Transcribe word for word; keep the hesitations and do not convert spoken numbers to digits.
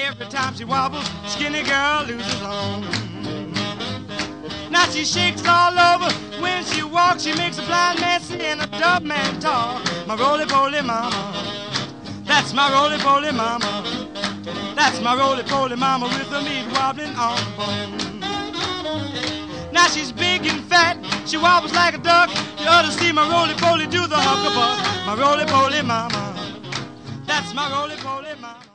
every time she wobbles, skinny girl loses home. Now she shakes all over. When she walks, she makes a blind man see and a dumb man talk. My roly-poly mama, that's my roly-poly mama. That's my roly-poly mama with the meat wobbling on the bone. Now she's big and fat, she wobbles like a duck. You ought to see my roly-poly do the huckabuck. My roly-poly mama, that's my roly-poly mama.